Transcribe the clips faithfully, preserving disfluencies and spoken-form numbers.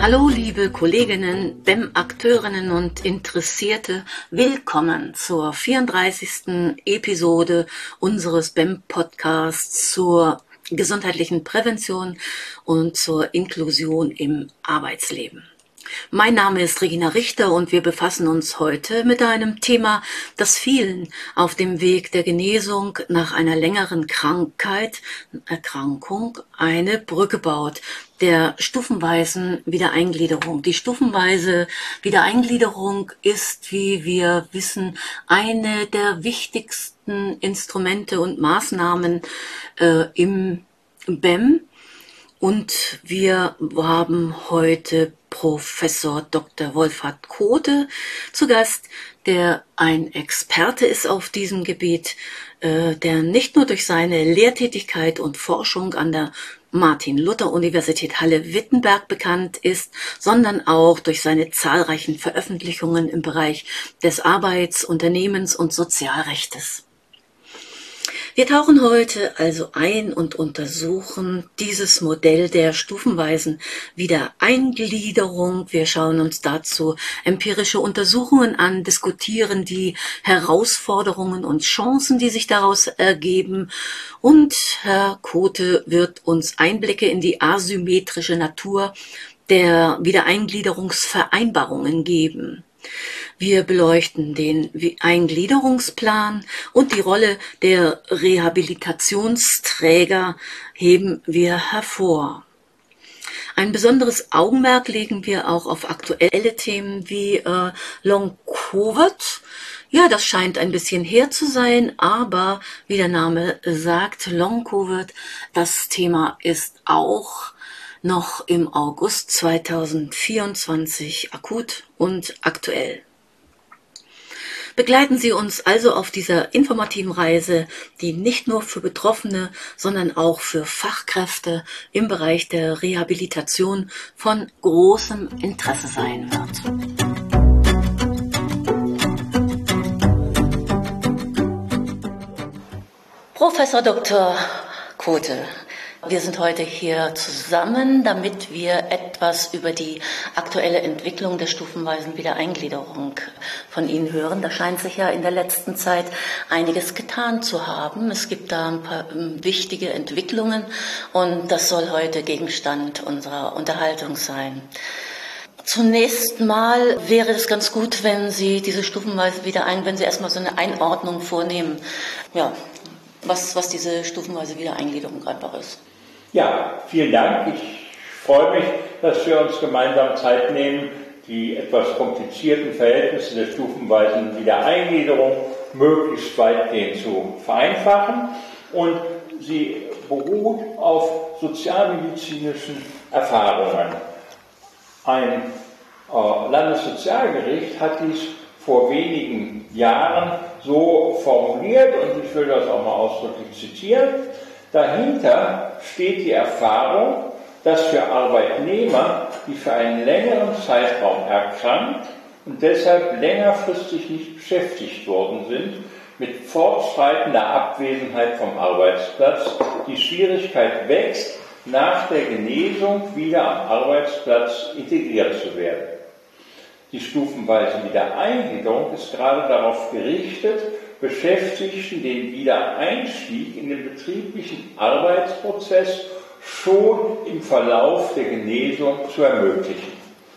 Hallo liebe Kolleginnen, B E M-Akteurinnen und Interessierte, willkommen zur vierunddreißigsten Episode unseres B E M-Podcasts zur gesundheitlichen Prävention und zur Inklusion im Arbeitsleben. Mein Name ist Regina Richter und wir befassen uns heute mit einem Thema, das vielen auf dem Weg der Genesung nach einer längeren Krankheit, Erkrankung, eine Brücke baut, der stufenweisen Wiedereingliederung. Die stufenweise Wiedereingliederung ist, wie wir wissen, eine der wichtigsten Instrumente und Maßnahmen äh, im B E M. Und wir haben heute Professor Doktor Wolfhard Kothe zu Gast, der ein Experte ist auf diesem Gebiet, äh, der nicht nur durch seine Lehrtätigkeit und Forschung an der Martin-Luther-Universität Halle-Wittenberg bekannt ist, sondern auch durch seine zahlreichen Veröffentlichungen im Bereich des Arbeits-, Unternehmens- und Sozialrechtes. Wir tauchen heute also ein und untersuchen dieses Modell der stufenweisen Wiedereingliederung. Wir schauen uns dazu empirische Untersuchungen an, diskutieren die Herausforderungen und Chancen, die sich daraus ergeben. Und Herr Kothe wird uns Einblicke in die asymmetrische Natur der Wiedereingliederungsvereinbarungen geben. Wir beleuchten den Eingliederungsplan und die Rolle der Rehabilitationsträger heben wir hervor. Ein besonderes Augenmerk legen wir auch auf aktuelle Themen wie äh, Long-Covid. Ja, das scheint ein bisschen her zu sein, aber wie der Name sagt, Long-Covid, das Thema ist auch noch im August zweitausendvierundzwanzig akut und aktuell. Begleiten Sie uns also auf dieser informativen Reise, die nicht nur für Betroffene, sondern auch für Fachkräfte im Bereich der Rehabilitation von großem Interesse sein wird. Professor Doktor Kothe, wir sind heute hier zusammen, damit wir etwas über die aktuelle Entwicklung der stufenweisen Wiedereingliederung von Ihnen hören. Da scheint sich ja in der letzten Zeit einiges getan zu haben. Es gibt da ein paar wichtige Entwicklungen und das soll heute Gegenstand unserer Unterhaltung sein. Zunächst mal wäre es ganz gut, wenn Sie diese stufenweise Wiedereingliederung, wenn Sie erstmal so eine Einordnung vornehmen, ja, was, was diese stufenweise Wiedereingliederung einfach ist. Ja, vielen Dank. Ich freue mich, dass wir uns gemeinsam Zeit nehmen, die etwas komplizierten Verhältnisse der stufenweisen Wiedereingliederung möglichst weitgehend zu vereinfachen. Und sie beruht auf sozialmedizinischen Erfahrungen. Ein äh, Landessozialgericht hat dies vor wenigen Jahren so formuliert, und ich will das auch mal ausdrücklich zitieren: Dahinter steht die Erfahrung, dass für Arbeitnehmer, die für einen längeren Zeitraum erkrankt und deshalb längerfristig nicht beschäftigt worden sind, mit fortschreitender Abwesenheit vom Arbeitsplatz die Schwierigkeit wächst, nach der Genesung wieder am Arbeitsplatz integriert zu werden. Die stufenweise Wiedereingliederung ist gerade darauf gerichtet, Beschäftigten den Wiedereinstieg in den betrieblichen Arbeitsprozess schon im Verlauf der Genesung zu ermöglichen.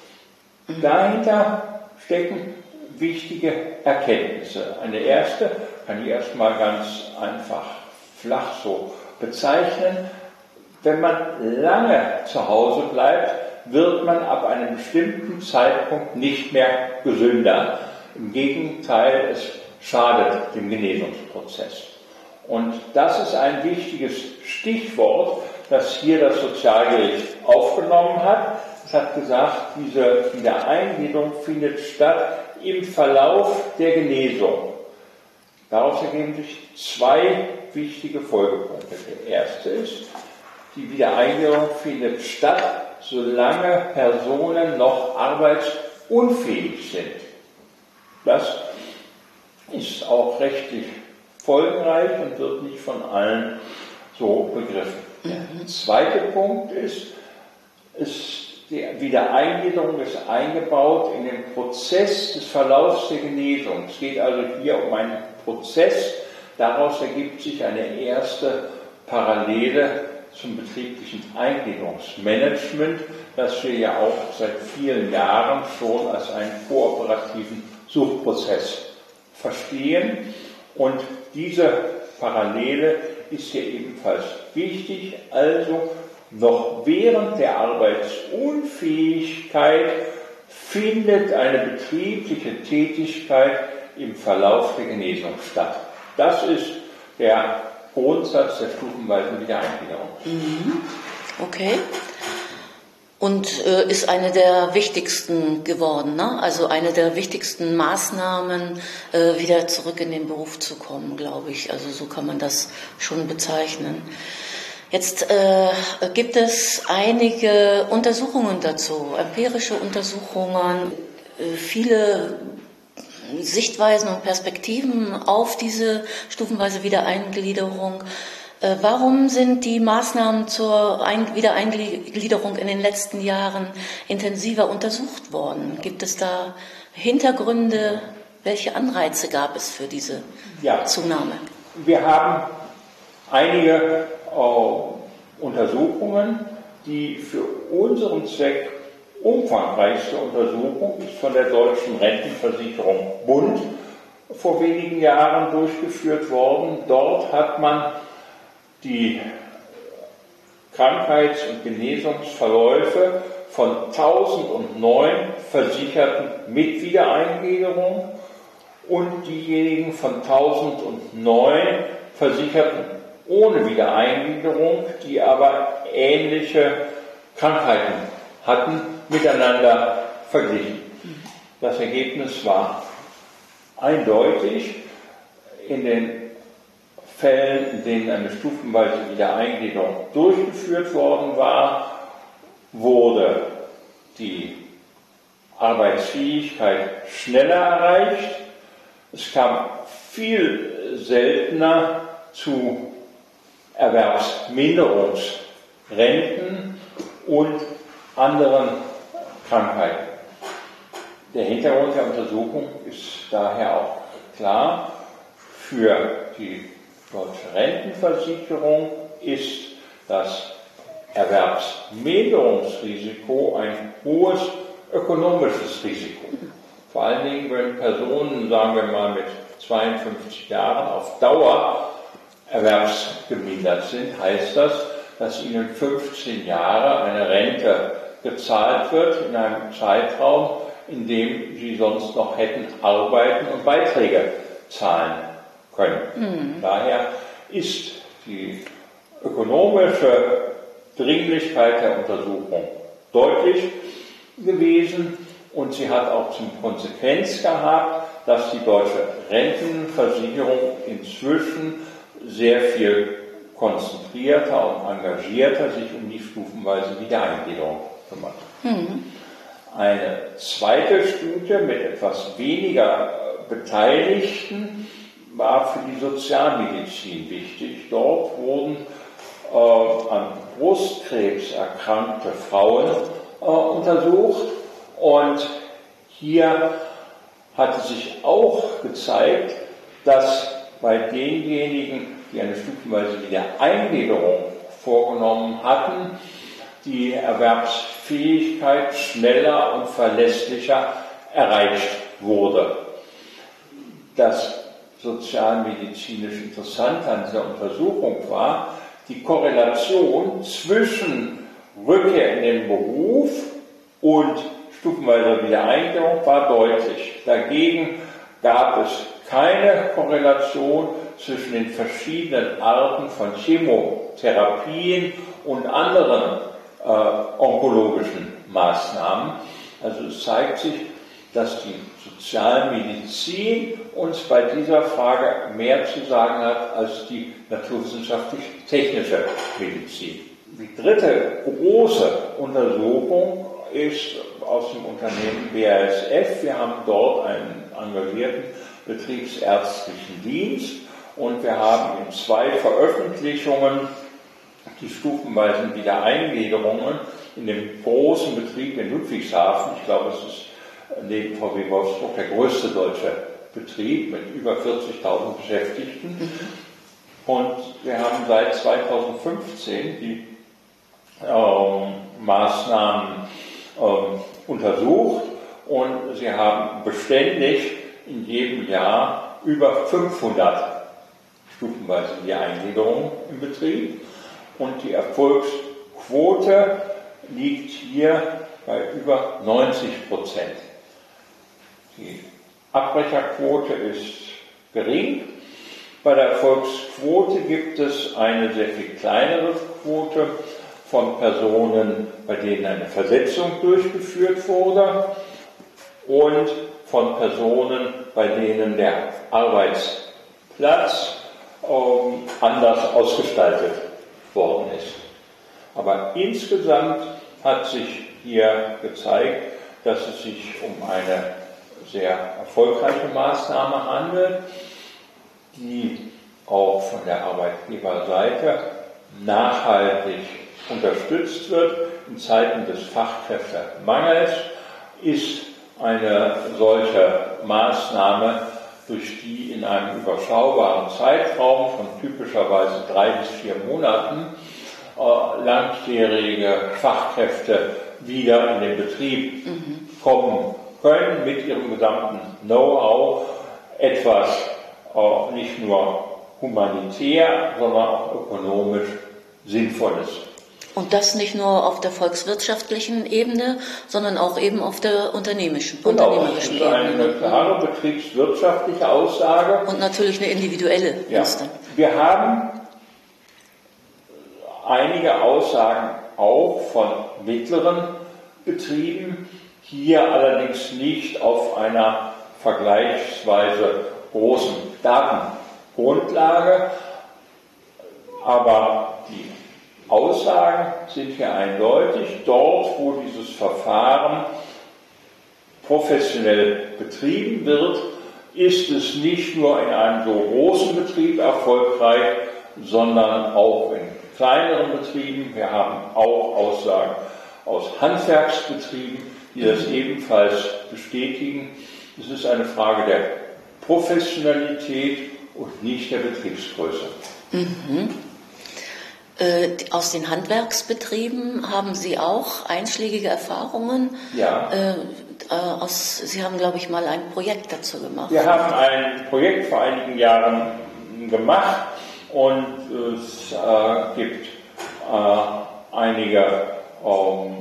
Dahinter stecken wichtige Erkenntnisse. Eine erste kann ich erstmal ganz einfach flach so bezeichnen. Wenn man lange zu Hause bleibt, wird man ab einem bestimmten Zeitpunkt nicht mehr gesünder. Im Gegenteil, es schadet dem Genesungsprozess. Und das ist ein wichtiges Stichwort, das hier das Sozialgericht aufgenommen hat. Es hat gesagt, diese Wiedereingliederung findet statt im Verlauf der Genesung. Daraus ergeben sich zwei wichtige Folgepunkte. Der erste ist, die Wiedereingliederung findet statt, solange Personen noch arbeitsunfähig sind. Das ist auch rechtlich folgenreich und wird nicht von allen so begriffen. Der zweite Punkt ist, es die Wiedereingliederung ist eingebaut in den Prozess des Verlaufs der Genesung. Es geht also hier um einen Prozess. Daraus ergibt sich eine erste Parallele zum betrieblichen Eingliederungsmanagement, das wir ja auch seit vielen Jahren schon als einen kooperativen Suchprozess verstehen. Und diese Parallele ist hier ebenfalls wichtig. Also noch während der Arbeitsunfähigkeit findet eine betriebliche Tätigkeit im Verlauf der Genesung statt. Das ist der Grundsatz der stufenweisen Wiedereingliederung. Mhm. Okay. Und äh, ist eine der wichtigsten geworden, ne? Also eine der wichtigsten Maßnahmen, äh, wieder zurück in den Beruf zu kommen, glaube ich. Also so kann man das schon bezeichnen. Jetzt äh, gibt es einige Untersuchungen dazu, empirische Untersuchungen, äh, viele Sichtweisen und Perspektiven auf diese stufenweise Wiedereingliederung. Äh, warum sind die Maßnahmen zur Ein- Wiedereingliederung in den letzten Jahren intensiver untersucht worden? Gibt es da Hintergründe? Welche Anreize gab es für diese ja, Zunahme? Wir haben einige äh, Untersuchungen, die für unseren Zweck umfangreichste Untersuchung ist von der Deutschen Rentenversicherung Bund vor wenigen Jahren durchgeführt worden. Dort hat man die Krankheits- und Genesungsverläufe von tausendneun Versicherten mit Wiedereingliederung und diejenigen von tausendneun Versicherten ohne Wiedereingliederung, die aber ähnliche Krankheiten hatten, miteinander verglichen. Das Ergebnis war eindeutig. In den Fällen, in denen eine stufenweise Wiedereingliederung durchgeführt worden war, wurde die Arbeitsfähigkeit schneller erreicht. Es kam viel seltener zu Erwerbsminderungsrenten und anderen Krankheiten. Der Hintergrund der Untersuchung ist daher auch klar. Für die Deutsche Rentenversicherung ist das Erwerbsminderungsrisiko ein hohes ökonomisches Risiko. Vor allen Dingen, wenn Personen, sagen wir mal, mit zweiundfünfzig Jahren auf Dauer erwerbsgemindert sind, heißt das, dass ihnen fünfzehn Jahre eine Rente gezahlt wird in einem Zeitraum, in dem sie sonst noch hätten arbeiten und Beiträge zahlen können. Mhm. Daher ist die ökonomische Dringlichkeit der Untersuchung deutlich gewesen und sie hat auch zum Konsequenz gehabt, dass die Deutsche Rentenversicherung inzwischen sehr viel konzentrierter und engagierter sich um die stufenweise Wiedereingliederung kümmert. Mhm. Eine zweite Studie mit etwas weniger Beteiligten war für die Sozialmedizin wichtig. Dort wurden äh, an Brustkrebs erkrankte Frauen äh, untersucht und hier hatte sich auch gezeigt, dass bei denjenigen, die eine stufenweise Wiedereingliederung vorgenommen hatten, die Erwerbsfähigkeit schneller und verlässlicher erreicht wurde. Das sozialmedizinisch Interessante an dieser Untersuchung war die Korrelation zwischen Rückkehr in den Beruf und stufenweise Wiedereingliederung war deutlich. Dagegen gab es keine Korrelation zwischen den verschiedenen Arten von Chemotherapien und anderen äh, onkologischen Maßnahmen. Also es zeigt sich, dass die Sozialmedizin uns bei dieser Frage mehr zu sagen hat als die naturwissenschaftlich-technische Medizin. Die dritte große Untersuchung ist aus dem Unternehmen B A S F. Wir haben dort einen engagierten betriebsärztlichen Dienst und wir haben in zwei Veröffentlichungen die stufenweisen Wiedereingliederungen in dem großen Betrieb in Ludwigshafen, ich glaube, es ist neben V W Wolfsburg der größte deutsche Betrieb mit über vierzigtausend Beschäftigten. Mhm. Und wir haben seit zweitausendfünfzehn die ähm, Maßnahmen ähm, untersucht und sie haben beständig in jedem Jahr über fünfhundert stufenweise die Eingliederung im Betrieb und die Erfolgsquote liegt hier bei über neunzig Prozent. Die Abbrecherquote ist gering. Bei der Erfolgsquote gibt es eine sehr viel kleinere Quote von Personen, bei denen eine Versetzung durchgeführt wurde und von Personen, bei denen der Arbeitsplatz ähm, anders ausgestaltet worden ist. Aber insgesamt hat sich hier gezeigt, dass es sich um eine sehr erfolgreiche Maßnahme handelt, die auch von der Arbeitgeberseite nachhaltig unterstützt wird. In Zeiten des Fachkräftemangels ist eine solche Maßnahme, durch die in einem überschaubaren Zeitraum von typischerweise drei bis vier Monaten äh, langjährige Fachkräfte wieder in den Betrieb mhm. kommen können mit ihrem gesamten Know-how, etwas äh, nicht nur humanitär, sondern auch ökonomisch Sinnvolles. Und das nicht nur auf der volkswirtschaftlichen Ebene, sondern auch eben auf der unternehmerischen, genau, unternehmerischen Ebene. Das ist eine Ebene. klare betriebswirtschaftliche Aussage. Und natürlich eine individuelle. Ja. Wir haben einige Aussagen auch von mittleren Betrieben, hier allerdings nicht auf einer vergleichsweise großen Datengrundlage, aber die Aussagen sind hier eindeutig. Dort, wo dieses Verfahren professionell betrieben wird, ist es nicht nur in einem so großen Betrieb erfolgreich, sondern auch in kleineren Betrieben. Wir haben auch Aussagen aus Handwerksbetrieben, die das ebenfalls bestätigen. Es ist eine Frage der Professionalität und nicht der Betriebsgröße. Mhm. Äh, aus den Handwerksbetrieben haben Sie auch einschlägige Erfahrungen? Ja. Äh, äh, aus, Sie haben, glaube ich, mal ein Projekt dazu gemacht. Wir haben ein Projekt vor einigen Jahren gemacht und es äh, gibt äh, einige ähm,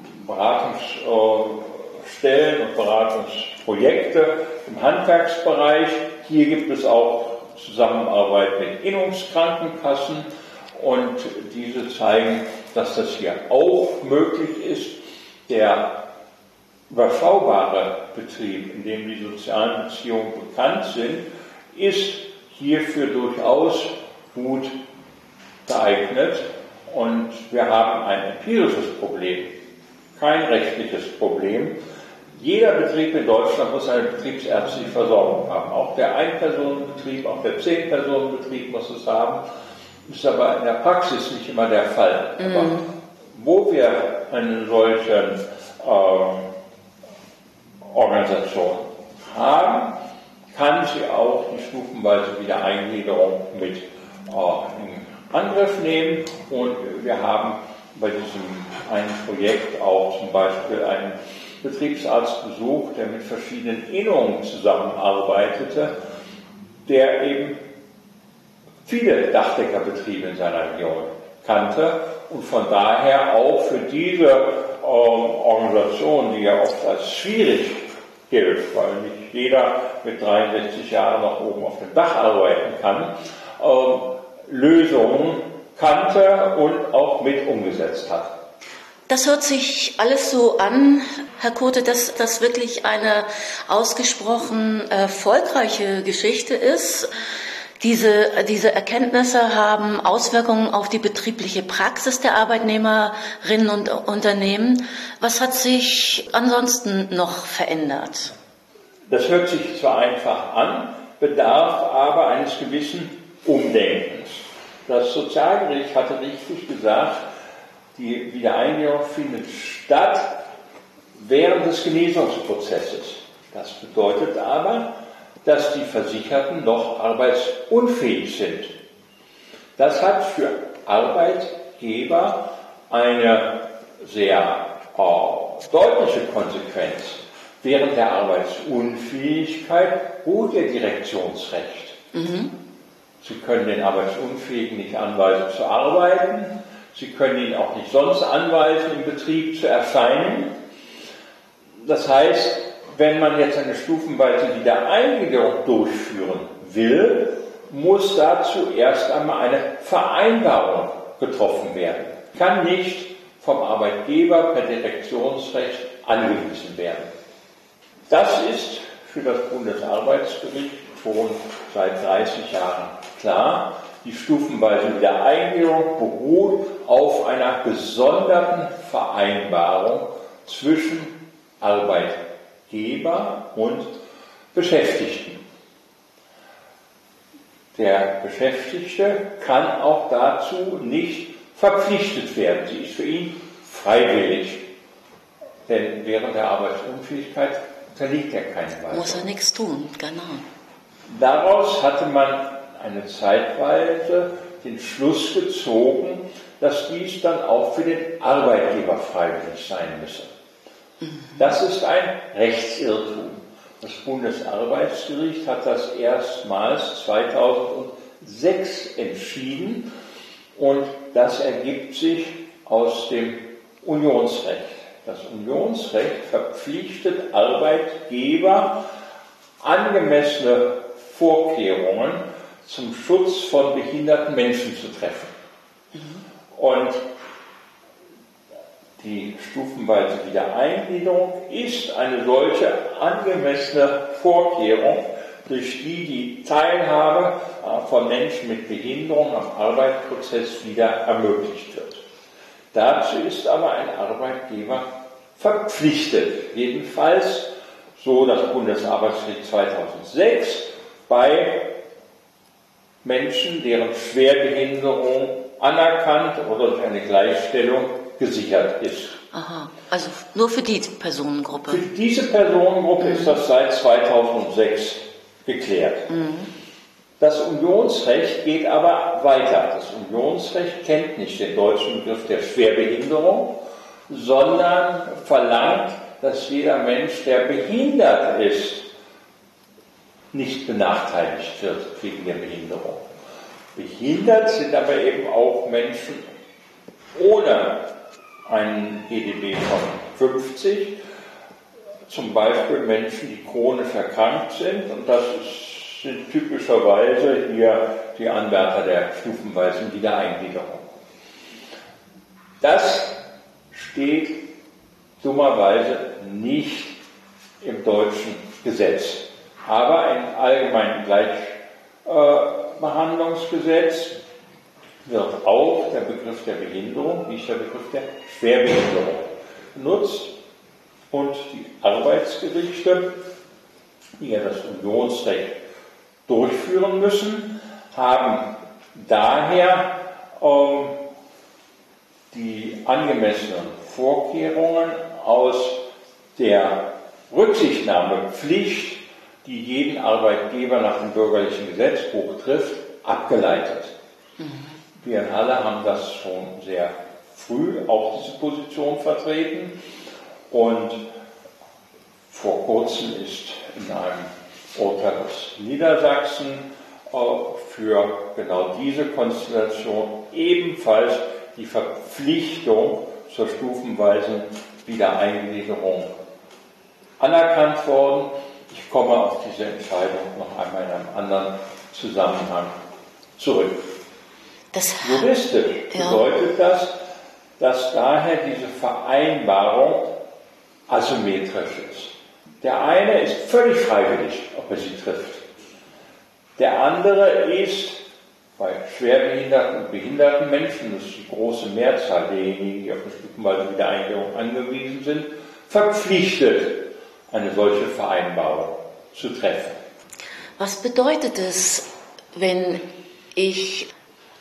Beratungsstellen und Beratungsprojekte im Handwerksbereich. Hier gibt es auch Zusammenarbeit mit Innungskrankenkassen und diese zeigen, dass das hier auch möglich ist. Der überschaubare Betrieb, in dem die sozialen Beziehungen bekannt sind, ist hierfür durchaus gut geeignet. Und wir haben ein empirisches Problem, kein rechtliches Problem. Jeder Betrieb in Deutschland muss eine betriebsärztliche Versorgung haben. Auch der Ein-Personen-Betrieb, auch der Zehn-Personen-Betrieb muss es haben. Ist aber in der Praxis nicht immer der Fall. Mhm. Aber wo wir eine solche ähm, Organisation haben, kann sie auch die stufenweise Wiedereingliederung mit äh, in Angriff nehmen. Und wir haben bei diesem einen Projekt auch zum Beispiel einen Betriebsarzt besucht, der mit verschiedenen Innungen zusammenarbeitete, der eben viele Dachdeckerbetriebe in seiner Region kannte und von daher auch für diese äh, Organisation, die ja oft als schwierig gilt, weil nicht jeder mit dreiundsechzig Jahren noch oben auf dem Dach arbeiten kann, äh, Lösungen kannte und auch mit umgesetzt hat. Das hört sich alles so an, Herr Kote, dass das wirklich eine ausgesprochen erfolgreiche Geschichte ist. Diese, diese Erkenntnisse haben Auswirkungen auf die betriebliche Praxis der Arbeitnehmerinnen und Unternehmen. Was hat sich ansonsten noch verändert? Das hört sich zwar einfach an, bedarf aber eines gewissen Umdenkens. Das Sozialgericht hatte richtig gesagt, Die Wiedereingliederung findet statt während des Genesungsprozesses. Das bedeutet aber, dass die Versicherten noch arbeitsunfähig sind. Das hat für Arbeitgeber eine sehr äh, deutliche Konsequenz. Während der Arbeitsunfähigkeit ruht ihr Direktionsrecht. Mhm. Sie können den Arbeitsunfähigen nicht anweisen zu arbeiten, Sie können ihn auch nicht sonst anweisen, im Betrieb zu erscheinen. Das heißt, wenn man jetzt eine stufenweise Wiedereingliederung durchführen will, muss dazu erst einmal eine Vereinbarung getroffen werden. Kann nicht vom Arbeitgeber per Direktionsrecht angewiesen werden. Das ist für das Bundesarbeitsgericht schon seit dreißig Jahren klar. Die stufenweise Wiedereingliederung beruht auf einer gesonderten Vereinbarung zwischen Arbeitgeber und Beschäftigten. Der Beschäftigte kann auch dazu nicht verpflichtet werden. Sie ist für ihn freiwillig. Denn während der Arbeitsunfähigkeit unterliegt er keinem Weisung. Muss er nichts tun, genau. Daraus hatte man eine Zeitweise den Schluss gezogen, dass dies dann auch für den Arbeitgeber freiwillig sein müsse. Mhm. Das ist ein Rechtsirrtum. Das Bundesarbeitsgericht hat das erstmals zweitausendsechs entschieden und das ergibt sich aus dem Unionsrecht. Das Unionsrecht verpflichtet Arbeitgeber, angemessene Vorkehrungen zum Schutz von behinderten Menschen zu treffen. Mhm. Und die stufenweise Wiedereingliederung ist eine solche angemessene Vorkehrung, durch die die Teilhabe von Menschen mit Behinderung am Arbeitsprozess wieder ermöglicht wird. Dazu ist aber ein Arbeitgeber verpflichtet, jedenfalls, so das Bundesarbeitsgericht zweitausendsechs, bei Menschen, deren Schwerbehinderung anerkannt oder durch eine Gleichstellung gesichert ist. Aha, also nur für die Personengruppe? Für diese Personengruppe mhm. ist das seit zweitausendsechs geklärt. Mhm. Das Unionsrecht geht aber weiter. Das Unionsrecht kennt nicht den deutschen Begriff der Schwerbehinderung, sondern verlangt, dass jeder Mensch, der behindert ist, nicht benachteiligt wird wegen der Behinderung. Behindert sind aber eben auch Menschen ohne einen G D B von fünfzig, zum Beispiel Menschen, die chronisch erkrankt sind, und das ist, sind typischerweise hier die Anwärter der stufenweisen Wiedereingliederung. Das steht dummerweise nicht im deutschen Gesetz, aber im allgemeinen Gleichbehandlungsgesetz wird auch der Begriff der Behinderung, nicht der Begriff der Schwerbehinderung, benutzt. Und die Arbeitsgerichte, die ja das Unionsrecht durchführen müssen, haben daher ähm, die angemessenen Vorkehrungen aus der Rücksichtnahmepflicht, die jeden Arbeitgeber nach dem bürgerlichen Gesetzbuch trifft, abgeleitet. Mhm. Wir in Halle haben das schon sehr früh auch diese Position vertreten und vor kurzem ist in einem Urteil aus Niedersachsen äh, für genau diese Konstellation ebenfalls die Verpflichtung zur stufenweisen Wiedereingliederung anerkannt worden. Ich komme auf diese Entscheidung noch einmal in einem anderen Zusammenhang zurück. Das Juristisch ja. bedeutet das, dass daher diese Vereinbarung asymmetrisch ist. Der eine ist völlig freiwillig, ob er sie trifft. Der andere ist bei schwerbehinderten und behinderten Menschen, das ist die große Mehrzahl derjenigen, die auf eine stufenweise Wiedereingliederung angewiesen sind, verpflichtet, eine solche Vereinbarung zu treffen. Was bedeutet es, wenn ich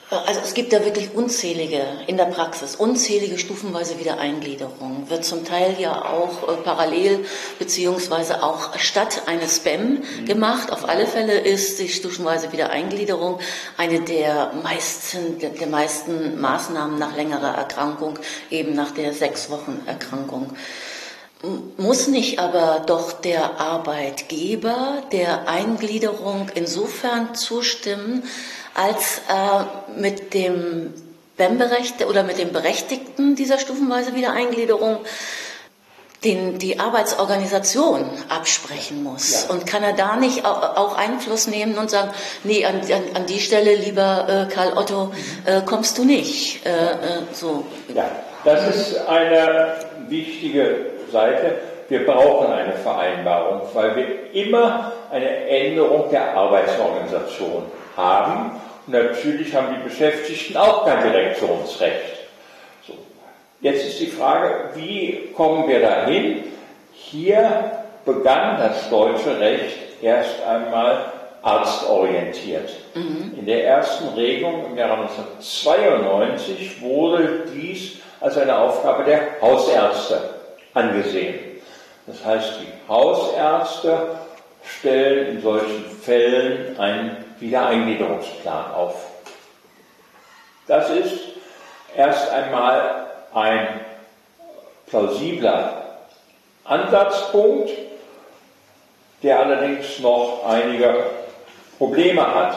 Also es gibt da wirklich unzählige, in der Praxis, unzählige stufenweise Wiedereingliederung. Wird zum Teil ja auch äh, parallel beziehungsweise auch statt eines Spam mhm. gemacht. Auf alle Fälle ist die stufenweise Wiedereingliederung eine der meisten, der, der meisten Maßnahmen nach längerer Erkrankung, eben nach der sechs Wochen Erkrankung. Muss nicht aber doch der Arbeitgeber der Eingliederung insofern zustimmen, als äh, mit dem B E M-Berechtigten oder mit dem Berechtigten dieser stufenweise Wiedereingliederung den, die Arbeitsorganisation absprechen muss. Ja. Und kann er da nicht auch, auch Einfluss nehmen und sagen, nee, an, an, an die Stelle, lieber äh, Karl Otto, äh, kommst du nicht. Äh, äh, so. Ja, das ist eine wichtige Seite. Wir brauchen eine Vereinbarung, weil wir immer eine Änderung der Arbeitsorganisation haben. Und natürlich haben die Beschäftigten auch kein Direktionsrecht. So. Jetzt ist die Frage, wie kommen wir dahin? Hier begann das deutsche Recht erst einmal arztorientiert. Mhm. In der ersten Regelung im Jahre neunzehnhundertzweiundneunzig wurde dies als eine Aufgabe der Hausärzte angesehen. Das heißt, die Hausärzte stellen in solchen Fällen einen Wiedereingliederungsplan auf. Das ist erst einmal ein plausibler Ansatzpunkt, der allerdings noch einige Probleme hat,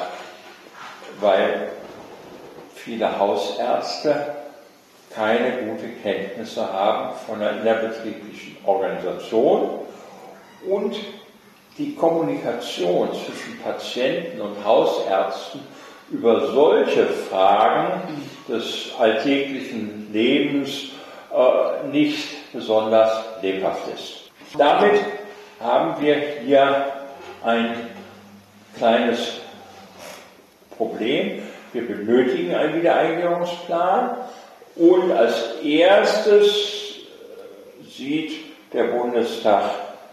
weil viele Hausärzte keine gute Kenntnisse haben von der innerbetrieblichen Organisation und die Kommunikation zwischen Patienten und Hausärzten über solche Fragen des alltäglichen Lebens äh, nicht besonders lebhaft ist. Damit haben wir hier ein kleines Problem. Wir benötigen einen Wiedereingliederungsplan und als erstes sieht der Bundestag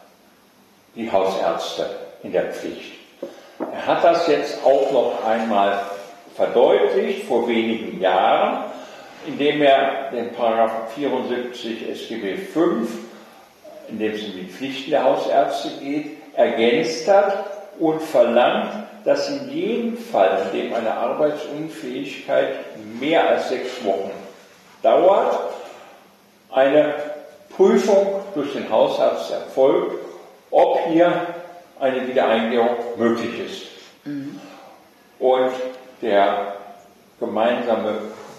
die Hausärzte in der Pflicht. Er hat das jetzt auch noch einmal verdeutlicht vor wenigen Jahren, indem er den Paragraphen vierundsiebzig S G B fünf, in dem es um die Pflichten der Hausärzte geht, ergänzt hat und verlangt, dass in jedem Fall, in dem eine Arbeitsunfähigkeit mehr als sechs Wochen dauert, eine Prüfung durch den Hausarzt erfolgt, ob hier eine Wiedereingliederung möglich ist. Mhm. Und der gemeinsame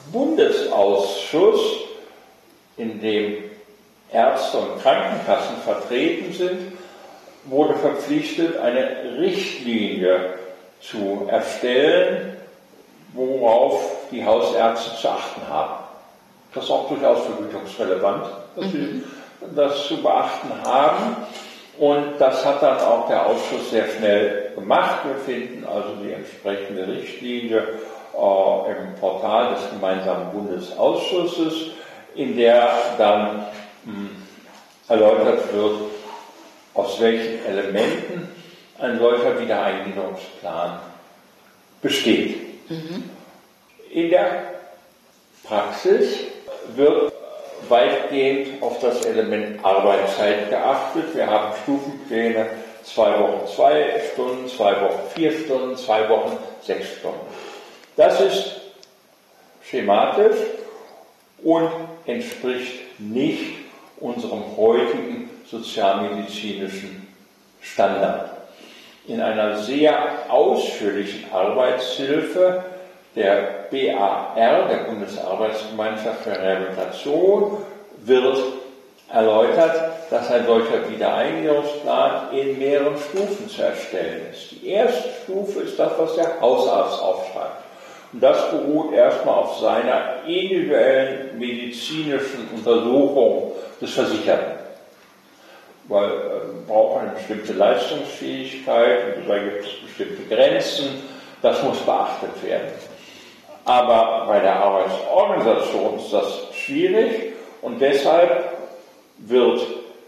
Bundesausschuss, in dem Ärzte und Krankenkassen vertreten sind, wurde verpflichtet, eine Richtlinie zu erstellen, worauf die Hausärzte zu achten haben. Das ist auch durchaus vergütungsrelevant, dass mhm. sie das zu beachten haben. Und das hat dann auch der Ausschuss sehr schnell gemacht. Wir finden also die entsprechende Richtlinie äh, im Portal des gemeinsamen Bundesausschusses, in der dann mh, erläutert wird, aus welchen Elementen ein solcher Wiedereingliederungsplan besteht. Mhm. In der Praxis wird weitgehend auf das Element Arbeitszeit geachtet. Wir haben Stufenpläne, zwei Wochen zwei Stunden, zwei Wochen vier Stunden, zwei Wochen sechs Stunden. Das ist schematisch und entspricht nicht unserem heutigen sozialmedizinischen Standard. In einer sehr ausführlichen Arbeitshilfe der B A R, der Bundesarbeitsgemeinschaft für Rehabilitation, wird erläutert, dass ein solcher Wiedereingliederungsplan in mehreren Stufen zu erstellen ist. Die erste Stufe ist das, was der Hausarzt aufschreibt. Und das beruht erstmal auf seiner individuellen medizinischen Untersuchung des Versicherten. Weil man braucht eine bestimmte Leistungsfähigkeit und da gibt es bestimmte Grenzen, das muss beachtet werden. Aber bei der Arbeitsorganisation ist das schwierig und deshalb wird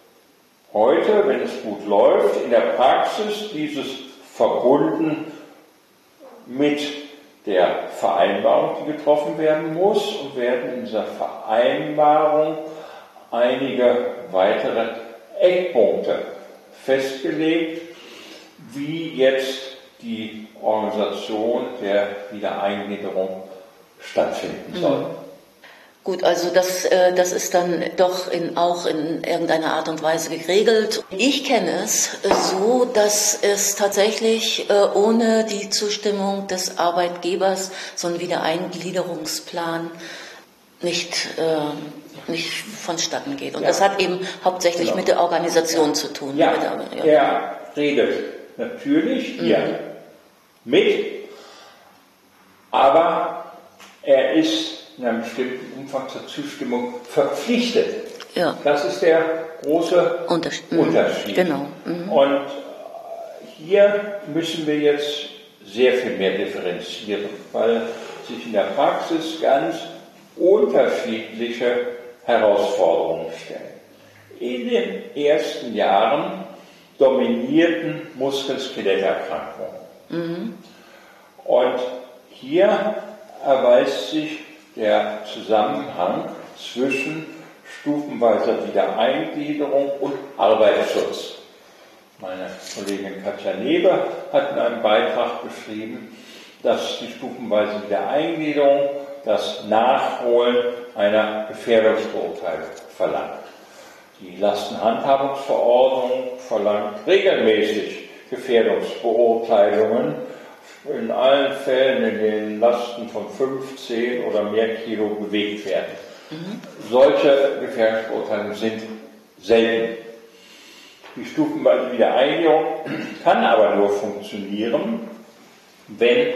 heute, wenn es gut läuft, in der Praxis dieses verbunden mit der Vereinbarung, die getroffen werden muss, und werden in dieser Vereinbarung einige weitere Eckpunkte festgelegt, wie jetzt die Organisation der Wiedereingliederung stattfinden soll. Mhm. Gut, also das, äh, das ist dann doch in, auch in irgendeiner Art und Weise geregelt. Ich kenne es so, dass es tatsächlich äh, ohne die Zustimmung des Arbeitgebers so ein Wiedereingliederungsplan nicht, äh, nicht vonstatten geht. Und ja. das hat eben hauptsächlich genau. mit der Organisation ja. zu tun. Ja, der, ja. er redet natürlich hier mhm. mit, aber er ist in einem bestimmten Umfang zur Zustimmung verpflichtet. Ja. Das ist der große Unterschied. Unterschied. Genau. Mhm. Und hier müssen wir jetzt sehr viel mehr differenzieren, weil sich in der Praxis ganz unterschiedliche Herausforderungen stellen. In den ersten Jahren dominierten Muskel-Skeletterkrankungen. Mhm. Und hier erweist sich der Zusammenhang zwischen stufenweiser Wiedereingliederung und Arbeitsschutz. Meine Kollegin Katja Neber hat in einem Beitrag beschrieben, dass die stufenweise Wiedereingliederung das Nachholen einer Gefährdungsbeurteilung verlangt. Die Lastenhandhabungsverordnung verlangt regelmäßig Gefährdungsbeurteilungen in allen Fällen, in denen Lasten von fünfzehn oder mehr Kilo bewegt werden. Mhm. Solche Gefährdungsbeurteilungen sind selten. Die stufenweise Wiedereingliederung kann aber nur funktionieren, wenn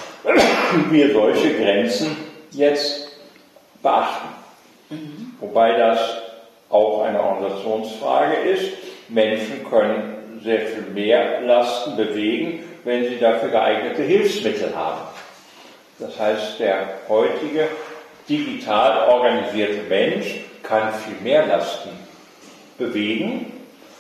wir solche Grenzen jetzt beachten. Mhm. Wobei das auch eine Organisationsfrage ist. Menschen können sehr viel mehr Lasten bewegen, wenn sie dafür geeignete Hilfsmittel haben. Das heißt, der heutige digital organisierte Mensch kann viel mehr Lasten bewegen,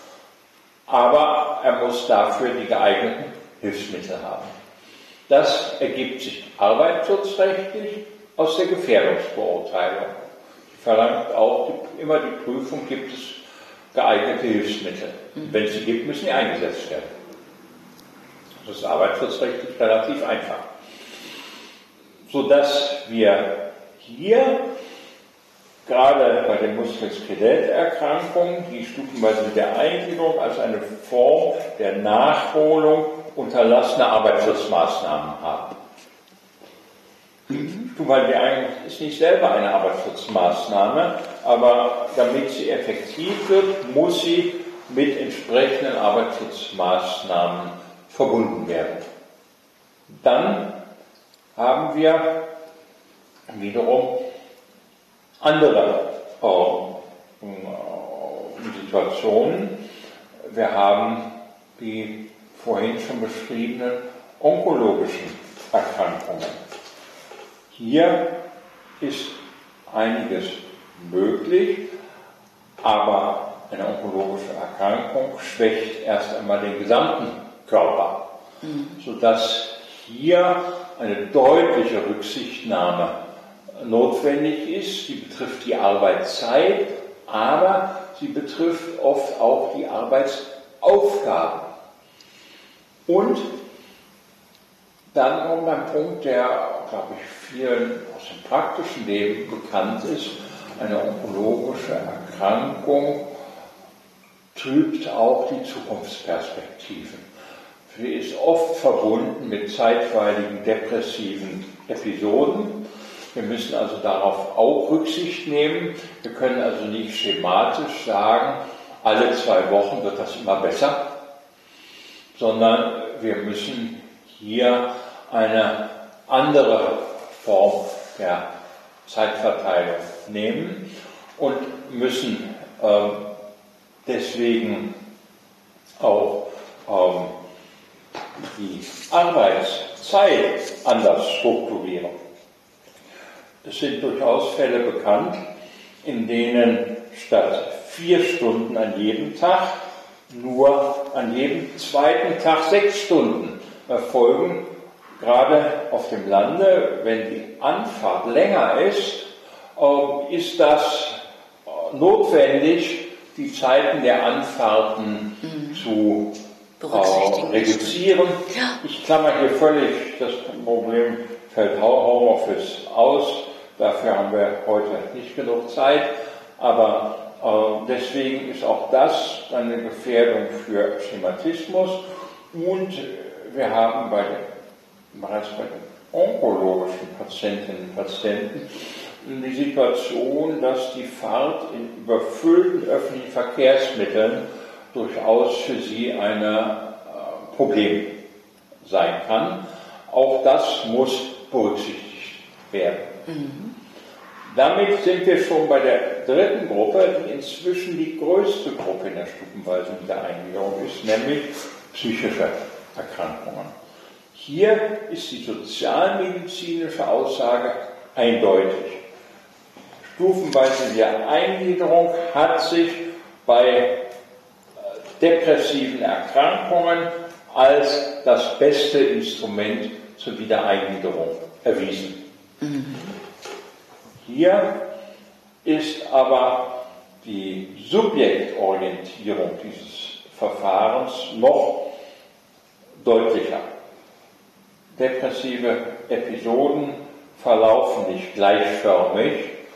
aber er muss dafür die geeigneten Hilfsmittel haben. Das ergibt sich arbeitsschutzrechtlich aus der Gefährdungsbeurteilung. Die verlangt auch die, immer die Prüfung, gibt es geeignete Hilfsmittel. Mhm. Wenn es sie gibt, müssen sie eingesetzt werden. Das ist arbeitsschutzrechtlich relativ einfach. Sodass wir hier gerade bei den Muskel-Skeletterkrankungen die stufenweise Wiedereingliederung als eine Form der Nachholung unterlassener Arbeitsschutzmaßnahmen haben. Die stufenweise Wiedereingliederung ist nicht selber eine Arbeitsschutzmaßnahme, aber damit sie effektiv wird, muss sie mit entsprechenden Arbeitsschutzmaßnahmen verbunden werden. Dann haben wir wiederum andere äh, Situationen. Wir haben die vorhin schon beschriebenen onkologischen Erkrankungen. Hier ist einiges möglich, aber eine onkologische Erkrankung schwächt erst einmal den gesamten Körper, mhm. sodass hier eine deutliche Rücksichtnahme notwendig ist. Die betrifft die Arbeitszeit, aber sie betrifft oft auch die Arbeitsaufgaben. Und dann kommt ein Punkt, der, glaube ich, vielen aus dem praktischen Leben bekannt ist. Eine onkologische Erkrankung trübt auch die Zukunftsperspektiven. Sie ist oft verbunden mit zeitweiligen depressiven Episoden. Wir müssen also darauf auch Rücksicht nehmen. Wir können also nicht schematisch sagen, alle zwei Wochen wird das immer besser, sondern wir müssen hier eine andere Form der Zeitverteilung nehmen und müssen ähm, deswegen auch ähm, die Arbeitszeit anders strukturieren. Es sind durchaus Fälle bekannt, in denen statt vier Stunden an jedem Tag nur an jedem zweiten Tag sechs Stunden erfolgen, gerade auf dem Lande, wenn die Anfahrt länger ist, ist das notwendig, die Zeiten der Anfahrten mhm. zu äh, reduzieren. Ja. Ich klammer hier völlig das Problem fällt Homeoffice aus. Dafür haben wir heute nicht genug Zeit. Aber äh, deswegen ist auch das eine Gefährdung für Schematismus. Und wir haben bei den, bereits bei den onkologischen Patientinnen und Patienten die Situation, dass die Fahrt in überfüllten öffentlichen Verkehrsmitteln durchaus für sie ein äh, Problem sein kann. Auch das muss berücksichtigt werden. Mhm. Damit sind wir schon bei der dritten Gruppe, die inzwischen die größte Gruppe in der stufenweisen Wiedereingliederung ist, nämlich psychische Erkrankungen. Hier ist die sozialmedizinische Aussage eindeutig. Stufenweise Wiedereingliederung hat sich bei depressiven Erkrankungen als das beste Instrument zur Wiedereingliederung erwiesen. Mhm. Hier ist aber die Subjektorientierung dieses Verfahrens noch deutlicher. Depressive Episoden verlaufen nicht gleichförmig,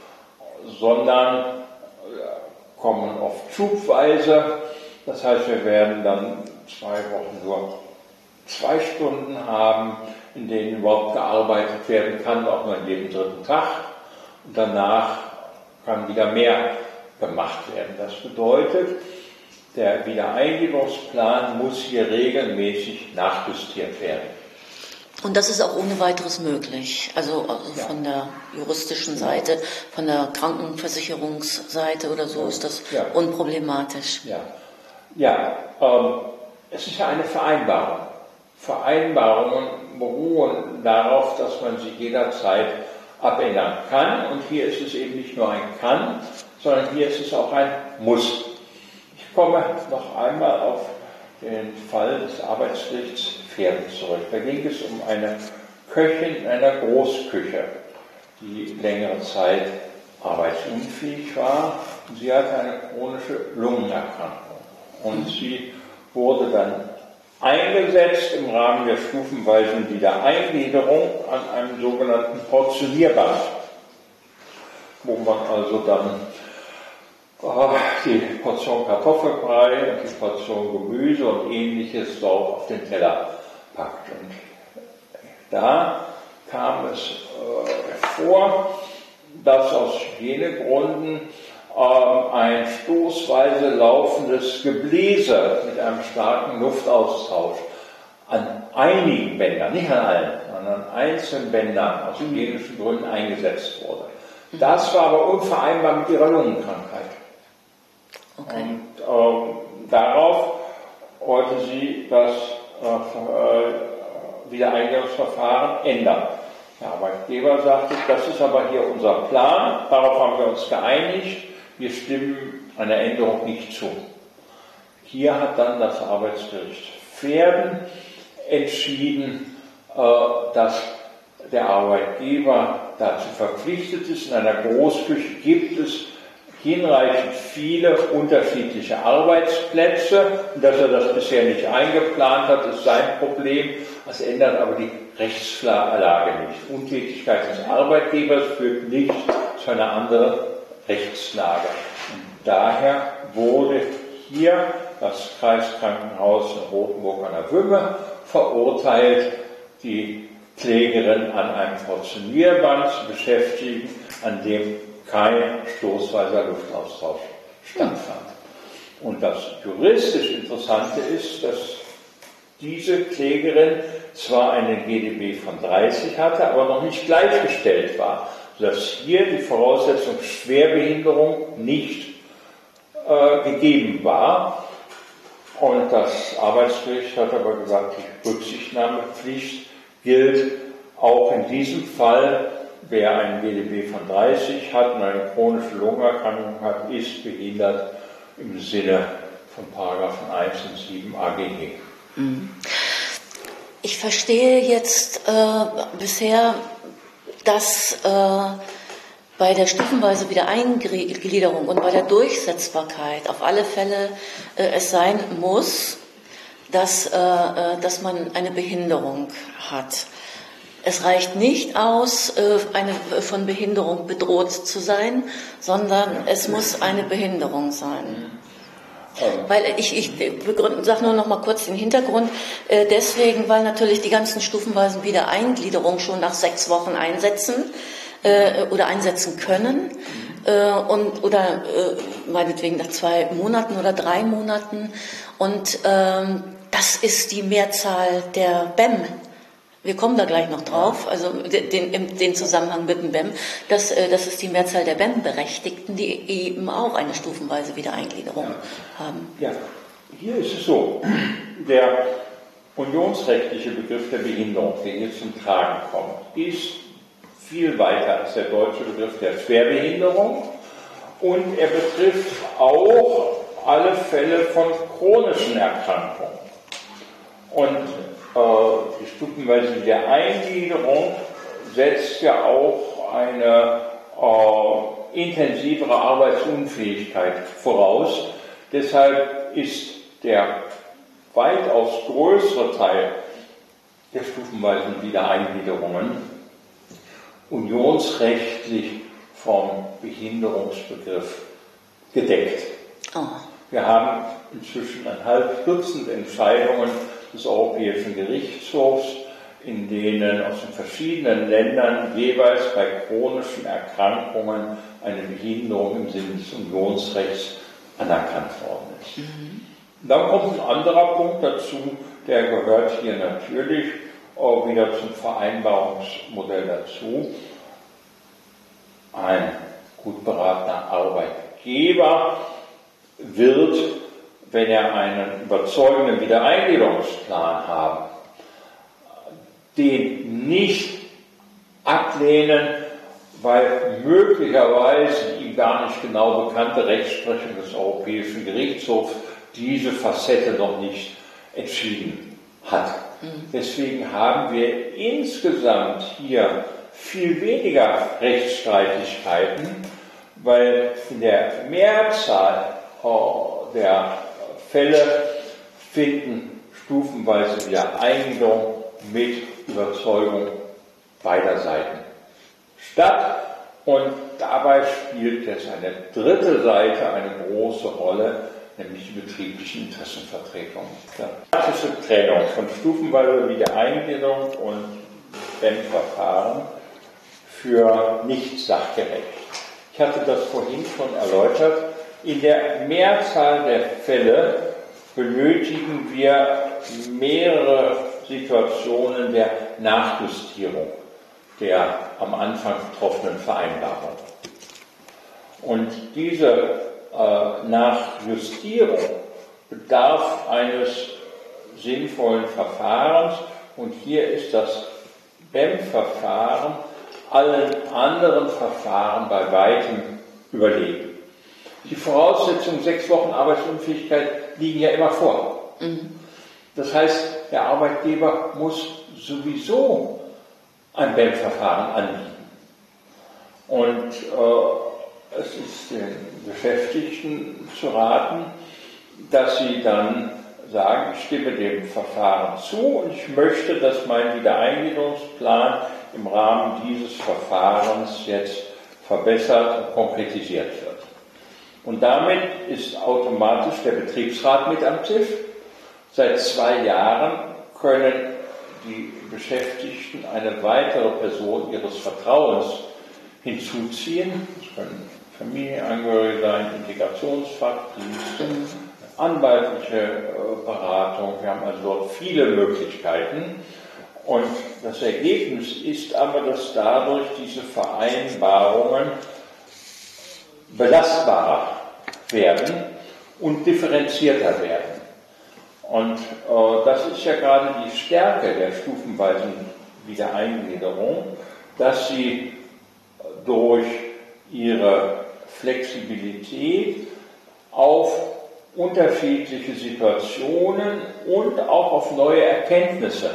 sondern kommen oft schubweise. Das heißt, wir werden dann zwei Wochen nur zwei Stunden haben, in denen überhaupt gearbeitet werden kann, auch nur an jedem dritten Tag. Und danach kann wieder mehr gemacht werden. Das bedeutet, der Wiedereingliederungsplan muss hier regelmäßig nachjustiert werden. Und das ist auch ohne weiteres möglich, also, also ja. Von der juristischen Seite, von der Krankenversicherungsseite oder so ist das ja. unproblematisch. Ja, ja ähm, es ist ja eine Vereinbarung. Vereinbarungen beruhen darauf, dass man sie jederzeit abändern kann. Und hier ist es eben nicht nur ein Kann, sondern hier ist es auch ein Muss. Ich komme noch einmal auf den Fall des Arbeitsgerichts Pferden zurück. Da ging es um eine Köchin in einer Großküche, die längere Zeit arbeitsunfähig war. Und sie hatte eine chronische Lungenerkrankung. Und sie wurde dann eingesetzt im Rahmen der stufenweisen Wiedereingliederung an einem sogenannten Portionierband, wo man also dann oh, die Portion Kartoffelbrei und die Portion Gemüse und Ähnliches dort auf den Teller packt. Und da kam es äh, vor, dass aus Hygienegründen äh, ein stoßweise laufendes Gebläse mit einem starken Luftaustausch an einigen Bändern, nicht an allen, sondern an einzelnen Bändern aus hygienischen Gründen eingesetzt wurde. Das war aber unvereinbar mit ihrer Lungenkrankheit. Okay. Und ähm, darauf wollte sie das äh, Wiedereingliederungsverfahren ändern. Der Arbeitgeber sagte, das ist aber hier unser Plan, darauf haben wir uns geeinigt, wir stimmen einer Änderung nicht zu. Hier hat dann das Arbeitsgericht Pferden entschieden, äh, dass der Arbeitgeber dazu verpflichtet ist. In einer Großküche gibt es hinreichend viele unterschiedliche Arbeitsplätze. Und dass er das bisher nicht eingeplant hat, ist sein Problem. Das ändert aber die Rechtslage nicht. Untätigkeit des Arbeitgebers führt nicht zu einer anderen Rechtslage. Und daher wurde hier das Kreiskrankenhaus in Rothenburg an der Wümme verurteilt, die Klägerin an einem Portionierband zu beschäftigen, an dem kein stoßweiser Luftaustausch stattfand. Und das juristisch Interessante ist, dass diese Klägerin zwar eine G D B von dreißig hatte, aber noch nicht gleichgestellt war, sodass hier die Voraussetzung Schwerbehinderung nicht äh, gegeben war. Und das Arbeitsgericht hat aber gesagt, die Rücksichtnahmepflicht gilt auch in diesem Fall. Wer einen G D B von dreißig hat und eine chronische Lungenerkrankung hat, ist behindert im Sinne von Paragraphen eins und sieben A G G. Ich verstehe jetzt äh, bisher, dass äh, bei der stufenweise Wiedereingliederung und bei der Durchsetzbarkeit auf alle Fälle äh, es sein muss, dass, äh, dass man eine Behinderung hat. Es reicht nicht aus, äh, eine, von Behinderung bedroht zu sein, sondern es muss eine Behinderung sein. Weil ich, ich sage nur noch mal kurz den Hintergrund, äh, deswegen, weil natürlich die ganzen stufenweisen Wiedereingliederungen schon nach sechs Wochen einsetzen äh, oder einsetzen können äh, und oder äh, meinetwegen nach zwei Monaten oder drei Monaten und ähm, das ist die Mehrzahl der B E M. Wir kommen da gleich noch drauf, also den, den Zusammenhang mit dem B E M. Das, das ist die Mehrzahl der B E M-Berechtigten, die eben auch eine stufenweise Wiedereingliederung ja. haben. Ja, hier ist es so, der unionsrechtliche Begriff der Behinderung, der hier zum Tragen kommt, ist viel weiter als der deutsche Begriff der Schwerbehinderung und er betrifft auch alle Fälle von chronischen Erkrankungen. Und die stufenweise Wiedereingliederung setzt ja auch eine äh, intensivere Arbeitsunfähigkeit voraus. Deshalb ist der weitaus größere Teil der stufenweisen Wiedereingliederungen unionsrechtlich vom Behinderungsbegriff gedeckt. Oh. Wir haben inzwischen ein halb Dutzend Entscheidungen des Europäischen Gerichtshofs, in denen aus den verschiedenen Ländern jeweils bei chronischen Erkrankungen eine Behinderung im Sinne des Unionsrechts anerkannt worden ist. Mhm. Dann kommt ein anderer Punkt dazu, der gehört hier natürlich auch wieder zum Vereinbarungsmodell dazu. Ein gut beratener Arbeitgeber wird, wenn er einen überzeugenden Wiedereingliederungsplan haben, den nicht ablehnen, weil möglicherweise die ihm gar nicht genau bekannte Rechtsprechung des Europäischen Gerichtshofs diese Facette noch nicht entschieden hat. Mhm. Deswegen haben wir insgesamt hier viel weniger Rechtsstreitigkeiten, weil in der Mehrzahl der Fälle finden stufenweise Wiedereingliederung mit Überzeugung beider Seiten statt. Und dabei spielt jetzt eine dritte Seite eine große Rolle, nämlich die betrieblichen Interessenvertretungen. Die klassische Trennung von stufenweise Wiedereingliederung und B E M-Verfahren für nicht sachgerecht. Ich hatte das vorhin schon erläutert. In der Mehrzahl der Fälle benötigen wir mehrere Situationen der Nachjustierung der am Anfang getroffenen Vereinbarung. Und diese äh, Nachjustierung bedarf eines sinnvollen Verfahrens und hier ist das B E M-Verfahren allen anderen Verfahren bei weitem überlegen. Die Voraussetzungen sechs Wochen Arbeitsunfähigkeit liegen ja immer vor. Mhm. Das heißt, der Arbeitgeber muss sowieso ein B E M-Verfahren anbieten. Und äh, es ist den Beschäftigten zu raten, dass sie dann sagen, ich stimme dem Verfahren zu und ich möchte, dass mein Wiedereingliederungsplan im Rahmen dieses Verfahrens jetzt verbessert und konkretisiert wird. Und damit ist automatisch der Betriebsrat mit am Tisch. Seit zwei Jahren können die Beschäftigten eine weitere Person ihres Vertrauens hinzuziehen. Das können Familienangehörige sein, Integrationsfachdienste, anwaltliche Beratung. Wir haben also dort viele Möglichkeiten. Und das Ergebnis ist aber, dass dadurch diese Vereinbarungen belastbarer werden und differenzierter werden. Und äh, das ist ja gerade die Stärke der stufenweisen Wiedereingliederung, dass sie durch ihre Flexibilität auf unterschiedliche Situationen und auch auf neue Erkenntnisse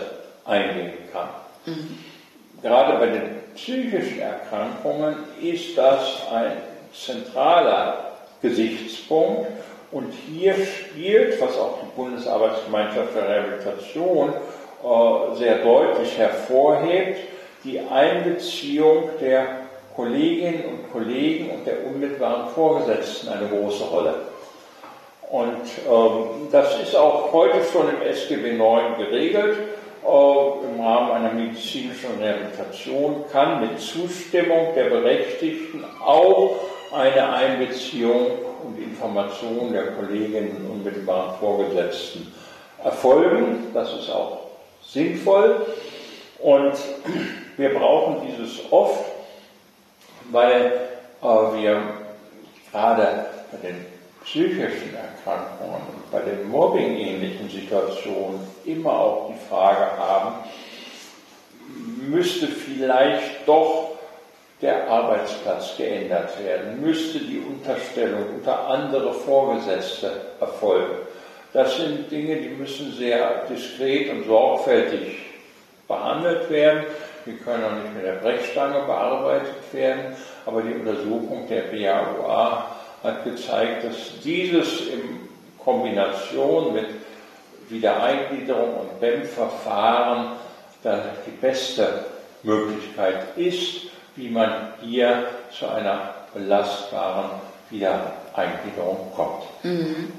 eingehen kann. Mhm. Gerade bei den psychischen Erkrankungen ist das ein zentraler Gesichtspunkt und hier spielt, was auch die Bundesarbeitsgemeinschaft für Rehabilitation äh, sehr deutlich hervorhebt, die Einbeziehung der Kolleginnen und Kollegen und der unmittelbaren Vorgesetzten eine große Rolle. Und ähm, das ist auch heute schon im S G B neun geregelt. Äh, Im Rahmen einer medizinischen Rehabilitation kann mit Zustimmung der Berechtigten auch eine Einbeziehung und Information der Kolleginnen und unmittelbaren Vorgesetzten erfolgen. Das ist auch sinnvoll. Und wir brauchen dieses oft, weil äh, wir gerade bei den psychischen Erkrankungen und bei den mobbing-ähnlichen Situationen immer auch die Frage haben, müsste vielleicht doch der Arbeitsplatz geändert werden, müsste die Unterstellung unter andere Vorgesetzte erfolgen. Das sind Dinge, die müssen sehr diskret und sorgfältig behandelt werden. Die können auch nicht mit der Brechstange bearbeitet werden, aber die Untersuchung der B A U A hat gezeigt, dass dieses in Kombination mit Wiedereingliederung und B E M-Verfahren die beste Möglichkeit ist, wie man hier zu einer belastbaren Wiedereingliederung kommt. Mhm.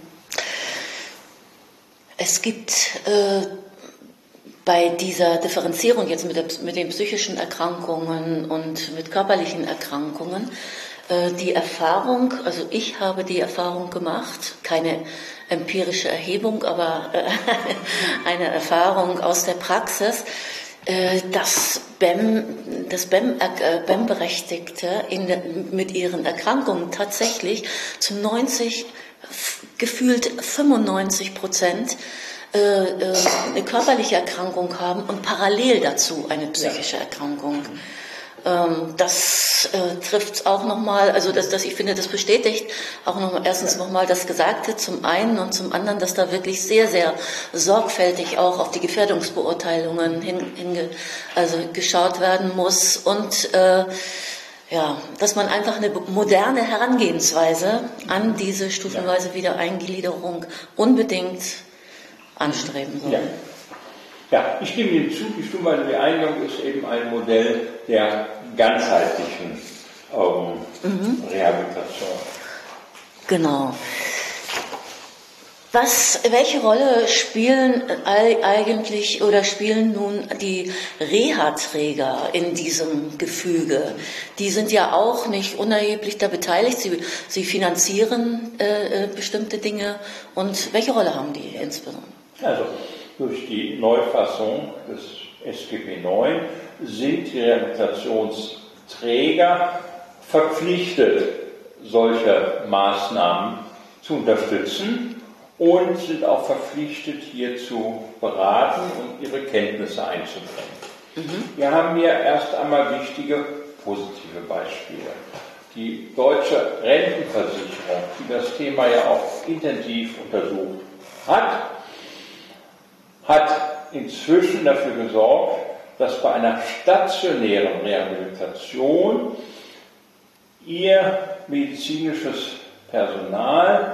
Es gibt äh, bei dieser Differenzierung jetzt mit, der, mit den psychischen Erkrankungen und mit körperlichen Erkrankungen äh, die Erfahrung, also ich habe die Erfahrung gemacht, keine empirische Erhebung, aber äh, eine Erfahrung aus der Praxis, äh, dass B E M, das B E M, äh, B E M-Berechtigte in, mit ihren Erkrankungen tatsächlich zu neunzig, gefühlt fünfundneunzig Prozent äh, äh, eine körperliche Erkrankung haben und parallel dazu eine psychische Erkrankung. Ähm, das äh, trifft auch nochmal, also das, das, ich finde, das bestätigt auch noch, erstens nochmal das Gesagte zum einen und zum anderen, dass da wirklich sehr, sehr sorgfältig auch auf die Gefährdungsbeurteilungen hin, hinge, also geschaut werden muss und äh, ja, dass man einfach eine moderne Herangehensweise an diese stufenweise Wiedereingliederung unbedingt anstreben soll. Ja. Ja, ich stimme Ihnen zu, die stufenweise Wiedereingliederung ist eben ein Modell der ganzheitlichen ähm, mhm. Rehabilitation. Genau. Was, welche Rolle spielen eigentlich oder spielen nun die Reha-Träger in diesem Gefüge? Die sind ja auch nicht unerheblich da beteiligt. Sie, sie finanzieren äh, bestimmte Dinge. Und welche Rolle haben die insbesondere? Also durch die Neufassung des S G B neun sind die Rehabilitationsträger verpflichtet, solche Maßnahmen zu unterstützen. Und sind auch verpflichtet, hier zu beraten und ihre Kenntnisse einzubringen. Mhm. Wir haben hier erst einmal wichtige positive Beispiele. Die Deutsche Rentenversicherung, die das Thema ja auch intensiv untersucht hat, hat inzwischen dafür gesorgt, dass bei einer stationären Rehabilitation ihr medizinisches Personal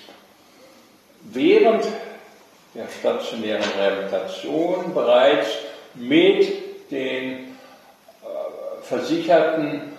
während der stationären Rehabilitation bereits mit den äh, Versicherten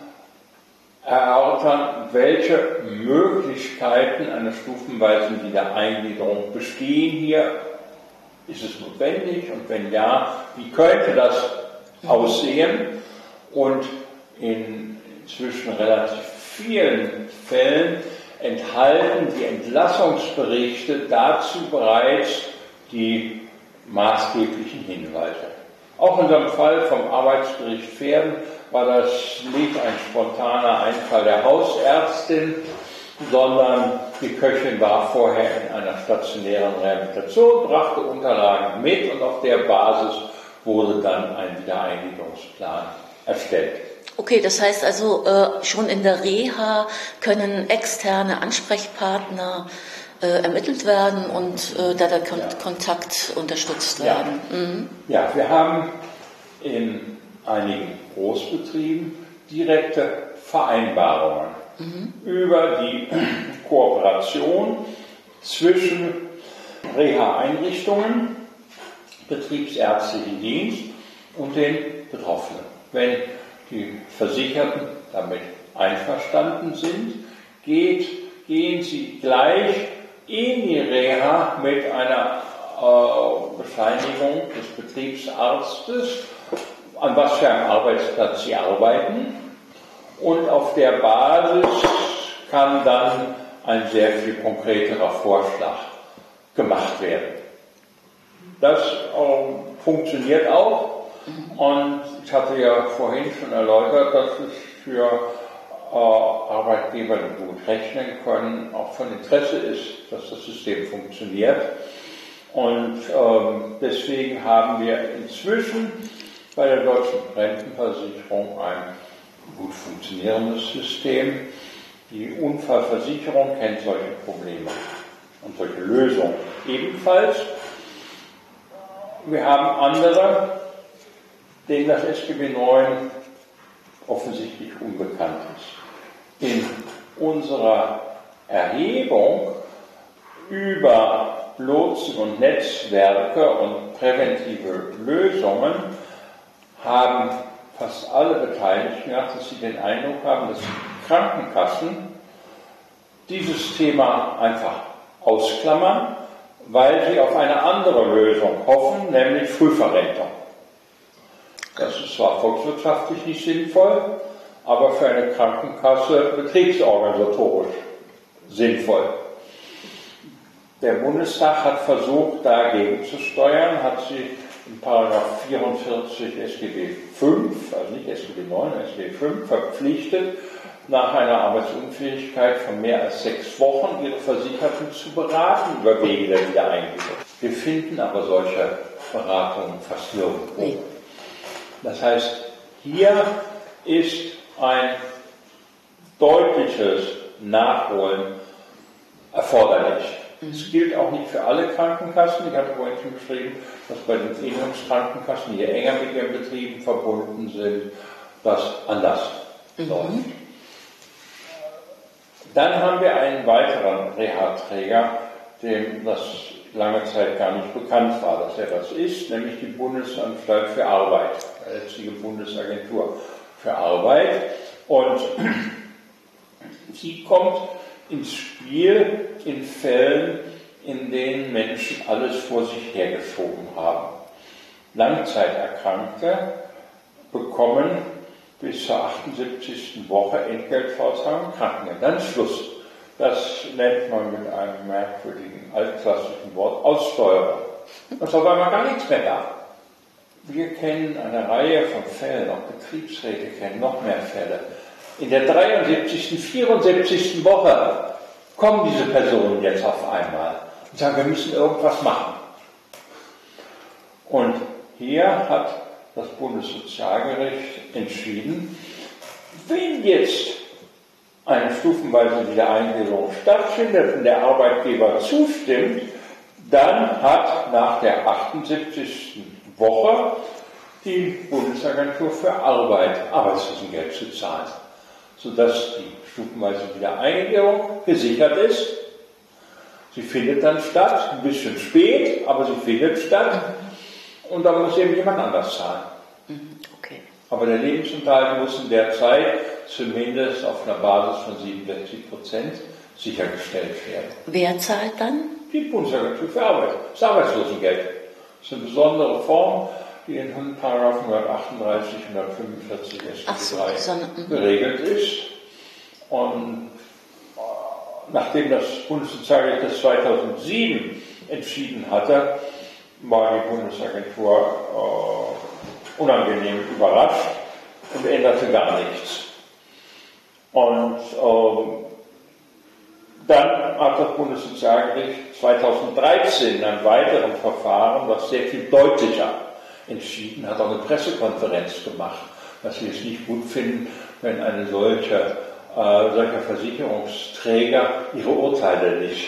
erörtern, welche Möglichkeiten einer stufenweisen Wiedereingliederung bestehen hier. Ist es notwendig? Und wenn ja, wie könnte das aussehen? Und in inzwischen relativ vielen Fällen enthalten die Entlassungsberichte dazu bereits die maßgeblichen Hinweise. Auch in unserem Fall vom Arbeitsgericht Verden war das nicht ein spontaner Einfall der Hausärztin, sondern die Köchin war vorher in einer stationären Rehabilitation, brachte Unterlagen mit und auf der Basis wurde dann ein Wiedereingliederungsplan erstellt. Okay, das heißt also, äh, schon in der Reha können externe Ansprechpartner äh, ermittelt werden und äh, da der Kon- ja. Kontakt unterstützt werden. Ja. Mhm. ja, wir haben in einigen Großbetrieben direkte Vereinbarungen mhm. über die Kooperation zwischen Reha-Einrichtungen, betriebsärztlichen Dienst und den Betroffenen. Wenn die Versicherten damit einverstanden sind, geht, gehen sie gleich in die Reha mit einer äh, Bescheinigung des Betriebsarztes, an was für einem Arbeitsplatz sie arbeiten, und auf der Basis kann dann ein sehr viel konkreterer Vorschlag gemacht werden. Das äh, funktioniert auch, und ich hatte ja vorhin schon erläutert, dass es für äh, Arbeitgeber, die gut rechnen können, auch von Interesse ist, dass das System funktioniert. Und ähm, deswegen haben wir inzwischen bei der Deutschen Rentenversicherung ein gut funktionierendes System. Die Unfallversicherung kennt solche Probleme und solche Lösungen ebenfalls. Wir haben andere, denen das S G B neun offensichtlich unbekannt ist. In unserer Erhebung über Lotsen und Netzwerke und präventive Lösungen haben fast alle Beteiligten gesagt, dass sie den Eindruck haben, dass die Krankenkassen dieses Thema einfach ausklammern, weil sie auf eine andere Lösung hoffen, nämlich Frühverrentung. Das ist zwar volkswirtschaftlich nicht sinnvoll, aber für eine Krankenkasse betriebsorganisatorisch sinnvoll. Der Bundestag hat versucht, dagegen zu steuern, hat sie in Paragraph vierundvierzig S G B fünf, also nicht S G B neun, S G B fünf, verpflichtet, nach einer Arbeitsunfähigkeit von mehr als sechs Wochen ihre Versicherten zu beraten über Wege der Wiedereingliederung. Wir finden aber solche Beratungen fast nirgendwo. Nee. Das heißt, hier ist ein deutliches Nachholen erforderlich. Mhm. Es gilt auch nicht für alle Krankenkassen. Ich hatte vorhin schon beschrieben, dass bei den Versicherungskrankenkassen, die enger mit ihren Betrieben verbunden sind, das anders mhm. läuft. Dann haben wir einen weiteren Reha-Träger, dem das lange Zeit gar nicht bekannt war, dass er das ist, nämlich die Bundesanstalt für Arbeit, die jetzige Bundesagentur für Arbeit. Und sie kommt ins Spiel in Fällen, in denen Menschen alles vor sich hergeschoben haben. Langzeiterkrankte bekommen bis zur achtundsiebzigsten Woche Entgeltfortzahlung Krankengeld. Dann Schluss. Das nennt man mit einem merkwürdigen altklassischen Wort Aussteuerung. Und auf einmal gar nichts mehr da. Wir kennen eine Reihe von Fällen, auch Betriebsräte kennen noch mehr Fälle. In der dreiundsiebzigsten, vierundsiebzigsten Woche kommen diese Personen jetzt auf einmal und sagen, wir müssen irgendwas machen. Und hier hat das Bundessozialgericht entschieden, wenn jetzt eine stufenweise Wiedereingliederung stattfindet und der Arbeitgeber zustimmt, dann hat nach der achtundsiebzigsten Woche die Bundesagentur für Arbeit Arbeitslosengeld zu zahlen, sodass die stufenweise Wiedereingliederung gesichert ist. Sie findet dann statt, ein bisschen spät, aber sie findet statt. Und da muss eben jemand anders zahlen. Okay. Aber der Lebensunterhalt muss in der Zeit zumindest auf einer Basis von siebenundsechzig Prozent sichergestellt werden. Wer zahlt dann? Die Bundesagentur für Arbeit. Das Arbeitslosengeld. Das ist eine besondere Form, die in Paragraphen hundertachtunddreißig, hundertfünfundvierzig S G B drei so, geregelt ist. Und nachdem das Bundessozialgericht das zweitausendsieben entschieden hatte, war die Bundesagentur äh, unangenehm überrascht und änderte gar nichts. Und äh, dann hat das Bundessozialgericht zweitausenddreizehn in einem weiteren Verfahren, was sehr viel deutlicher entschieden hat, auch eine Pressekonferenz gemacht, dass wir es nicht gut finden, wenn eine solche, äh, solcher Versicherungsträger ihre Urteile nicht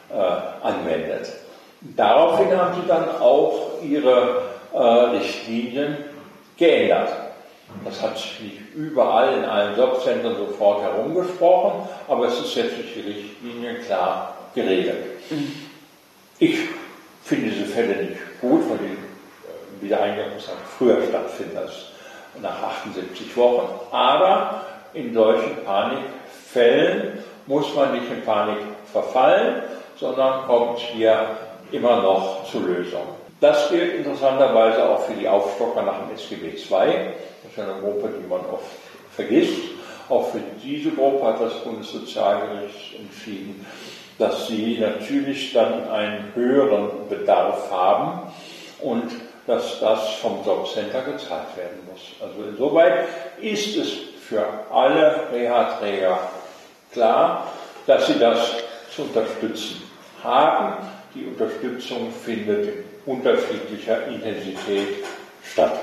äh, anwendet. Daraufhin haben sie dann auch ihre äh, Richtlinien geändert. Das hat sich nicht überall in allen Jobcentern sofort herumgesprochen, aber es ist jetzt durch die Richtlinien klar geregelt. Mhm. Ich finde diese Fälle nicht gut, weil die Wiedereingliederung früher stattfindet als nach achtundsiebzig Wochen. Aber in solchen Panikfällen muss man nicht in Panik verfallen, sondern kommt hier immer noch zur Lösung. Das gilt interessanterweise auch für die Aufstocker nach dem S G B zwei. Das ist eine Gruppe, die man oft vergisst. Auch für diese Gruppe hat das Bundessozialgericht entschieden, dass sie natürlich dann einen höheren Bedarf haben und dass das vom Jobcenter gezahlt werden muss. Also insoweit ist es für alle Reha-Träger klar, dass sie das zu unterstützen haben. Die Unterstützung findet in unterschiedlicher Intensität statt.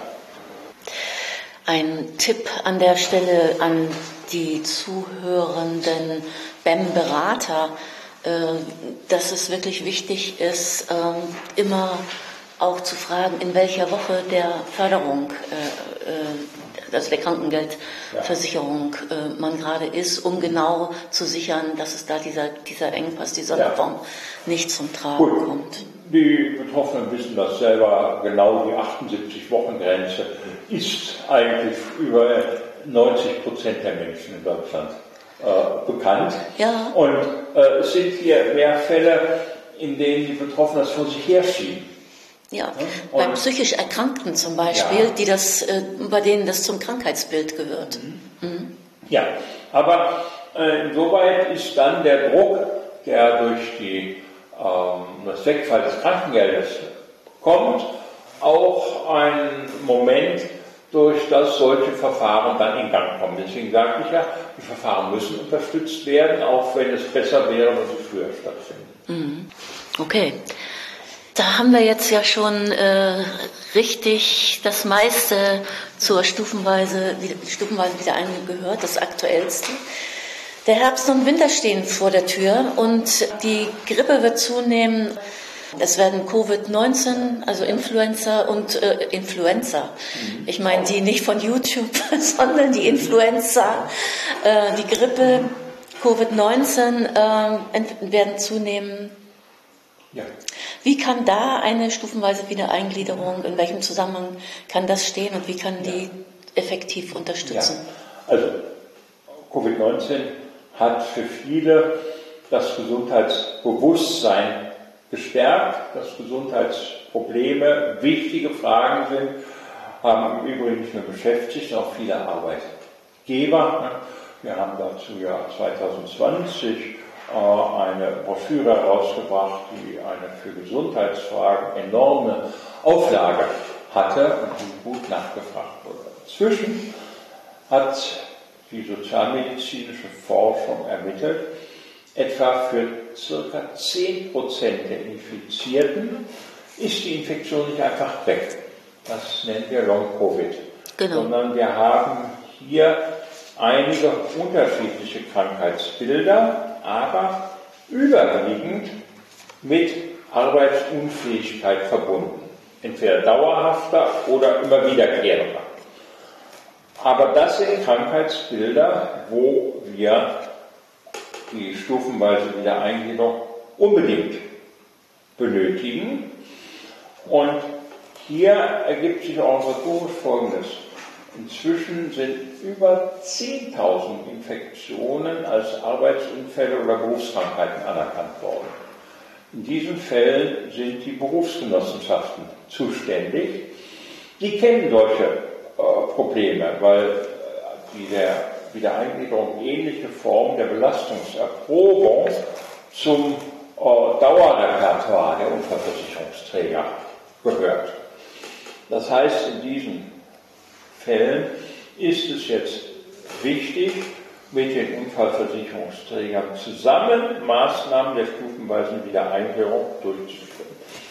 Ein Tipp an der Stelle an die zuhörenden B E M-Berater, äh, dass es wirklich wichtig ist, äh, immer auch zu fragen, in welcher Woche der Förderung, äh, äh, also der Krankengeldversicherung äh, man gerade ist, um genau zu sichern, dass es da dieser, dieser Engpass, dieser Sonderform ja. nicht zum Tragen Gut. kommt. Die Betroffenen wissen das selber, genau die achtundsiebzig-Wochen-Grenze ist eigentlich über neunzig Prozent der Menschen in Deutschland äh, bekannt. Ja. Und äh, es sind hier mehr Fälle, in denen die Betroffenen das vor sich herschieben. Ja, und bei psychisch Erkrankten zum Beispiel, ja. die das, äh, bei denen das zum Krankheitsbild gehört. Mhm. Mhm. Ja, aber äh, insoweit ist dann der Druck, der durch die, ähm, das Wegfall des Krankengeldes kommt, auch ein Moment, durch das solche Verfahren dann in Gang kommen. Deswegen sage ich ja, die Verfahren müssen unterstützt werden, auch wenn es besser wäre, wenn sie früher stattfinden. Mhm. Okay. Da haben wir jetzt ja schon äh, richtig das meiste zur stufenweise, stufenweise Wiedereingliederung gehört, das Aktuellste. Der Herbst und Winter stehen vor der Tür und die Grippe wird zunehmen. Es werden Covid neunzehn, also Influencer und äh, Influencer. Ich meine die nicht von YouTube, sondern die Influencer. Äh, die Grippe, Covid neunzehn äh, werden zunehmen. Ja. Wie kann da eine stufenweise Wiedereingliederung, in welchem Zusammenhang kann das stehen und wie kann die ja. effektiv unterstützen? Ja. Also Covid neunzehn hat für viele das Gesundheitsbewusstsein gestärkt, dass Gesundheitsprobleme wichtige Fragen sind, haben im Übrigen nicht nur beschäftigt, sondern auch viele Arbeitgeber. Wir haben dazu ja zwanzig zwanzig eine Broschüre herausgebracht, die eine für Gesundheitsfragen enorme Auflage hatte und die gut nachgefragt wurde. Inzwischen hat die sozialmedizinische Forschung ermittelt, etwa für ca. zehn Prozent der Infizierten ist die Infektion nicht einfach weg. Das nennen wir Long-Covid. Genau. Sondern wir haben hier einige unterschiedliche Krankheitsbilder, aber überwiegend mit Arbeitsunfähigkeit verbunden. Entweder dauerhafter oder immer wiederkehrender. Aber das sind Krankheitsbilder, wo wir die stufenweise Wiedereingliederung unbedingt benötigen. Und hier ergibt sich auch organisatorisch Folgendes. Inzwischen sind über zehntausend Infektionen als Arbeitsunfälle oder Berufskrankheiten anerkannt worden. In diesen Fällen sind die Berufsgenossenschaften zuständig. Die kennen solche äh, Probleme, weil äh, die der Wiedereingliederung ähnliche Form der Belastungserprobung zum äh, Dauerrepertoire der Unfallversicherungsträger gehört. Das heißt, in diesen Fällen ist es jetzt wichtig, mit den Unfallversicherungsträgern zusammen Maßnahmen der stufenweisen Wiedereingliederung durchzuführen.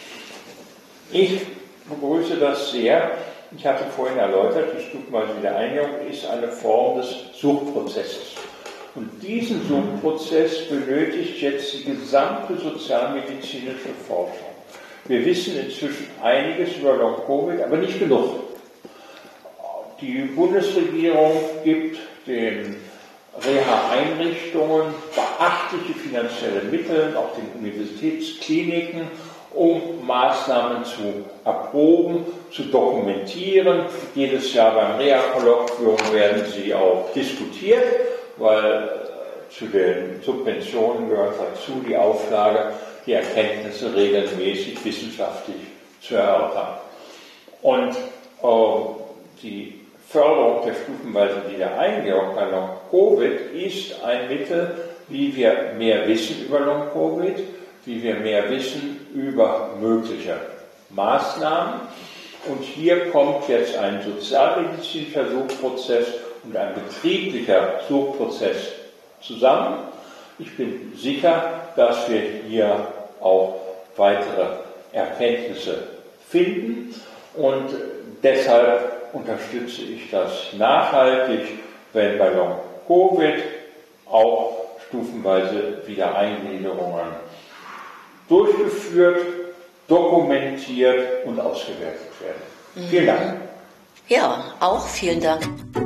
Ich begrüße das sehr. Ich hatte vorhin erläutert, die stufenweise Wiedereingliederung ist eine Form des Suchtprozesses. Und diesen Suchprozess benötigt jetzt die gesamte sozialmedizinische Forschung. Wir wissen inzwischen einiges über Long-Covid, aber nicht genug. Die Bundesregierung gibt den Reha-Einrichtungen beachtliche finanzielle Mittel, auch den Universitätskliniken, um Maßnahmen zu erproben, zu dokumentieren. Jedes Jahr beim Reha-Kolloquium werden sie auch diskutiert, weil zu den Subventionen gehört dazu die Auflage, die Erkenntnisse regelmäßig wissenschaftlich zu erörtern. Und äh, die Förderung der stufenweisen Wiedereingliederung bei Long-Covid ist ein Mittel, wie wir mehr wissen über Long-Covid, wie wir mehr wissen über mögliche Maßnahmen. Und hier kommt jetzt ein sozialmedizinischer Suchprozess und ein betrieblicher Suchprozess zusammen. Ich bin sicher, dass wir hier auch weitere Erkenntnisse finden und deshalb unterstütze ich das nachhaltig, wenn bei Long-Covid auch stufenweise Wiedereingliederungen durchgeführt, dokumentiert und ausgewertet werden. Mhm. Vielen Dank. Ja, auch vielen Dank.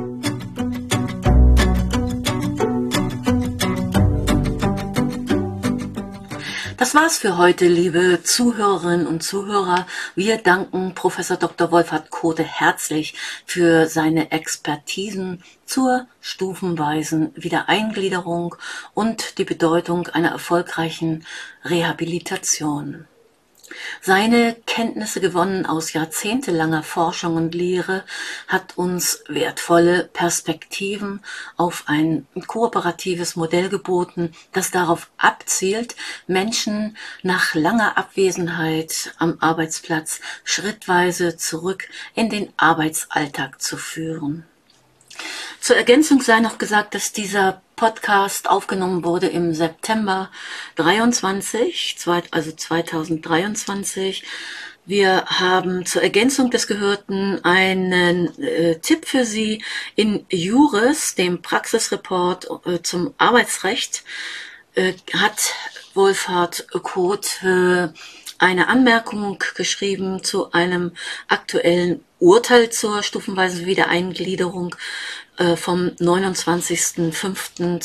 Das war's für heute, liebe Zuhörerinnen und Zuhörer. Wir danken Professor Doktor Wolfhard Kothe herzlich für seine Expertisen zur stufenweisen Wiedereingliederung und die Bedeutung einer erfolgreichen Rehabilitation. Seine Kenntnisse, gewonnen aus jahrzehntelanger Forschung und Lehre, hat uns wertvolle Perspektiven auf ein kooperatives Modell geboten, das darauf abzielt, Menschen nach langer Abwesenheit am Arbeitsplatz schrittweise zurück in den Arbeitsalltag zu führen. Zur Ergänzung sei noch gesagt, dass dieser Podcast aufgenommen wurde im September dreiundzwanzig, also zweitausenddreiundzwanzig. Wir haben zur Ergänzung des Gehörten einen äh, Tipp für Sie in Juris, dem Praxisreport äh, zum Arbeitsrecht, äh, hat Wolfhard Kothe eine Anmerkung geschrieben zu einem aktuellen Urteil zur stufenweisen Wiedereingliederung äh, vom neunundzwanzigsten fünften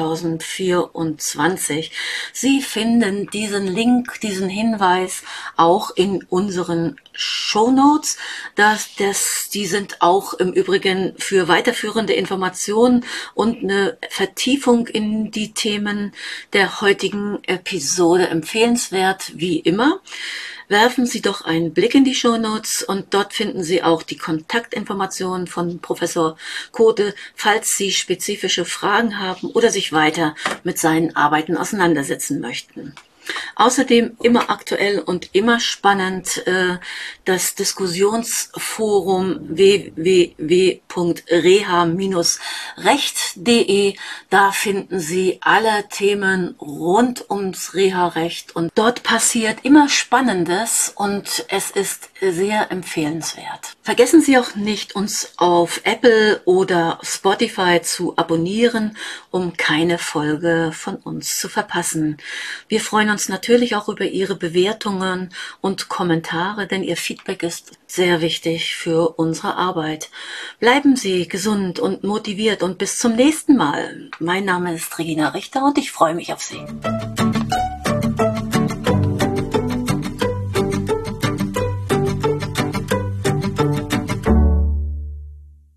zweitausendvierundzwanzig. Sie finden diesen Link, diesen Hinweis auch in unseren Shownotes. Das, das, die sind auch im Übrigen für weiterführende Informationen und eine Vertiefung in die Themen der heutigen Episode empfehlenswert, wie immer. Werfen Sie doch einen Blick in die Shownotes und dort finden Sie auch die Kontaktinformationen von Professor Kothe, falls Sie spezifische Fragen haben oder sich weiter mit seinen Arbeiten auseinandersetzen möchten. Außerdem immer aktuell und immer spannend äh, das Diskussionsforum w w w punkt reha Bindestrich recht punkt de. Da finden Sie alle Themen rund ums Reha-Recht und dort passiert immer Spannendes und es ist sehr empfehlenswert. Vergessen Sie auch nicht, uns auf Apple oder Spotify zu abonnieren, um keine Folge von uns zu verpassen. Wir freuen uns natürlich auch über Ihre Bewertungen und Kommentare, denn Ihr Feedback ist sehr wichtig für unsere Arbeit. Bleiben Sie gesund und motiviert und bis zum nächsten Mal. Mein Name ist Regina Richter und ich freue mich auf Sie.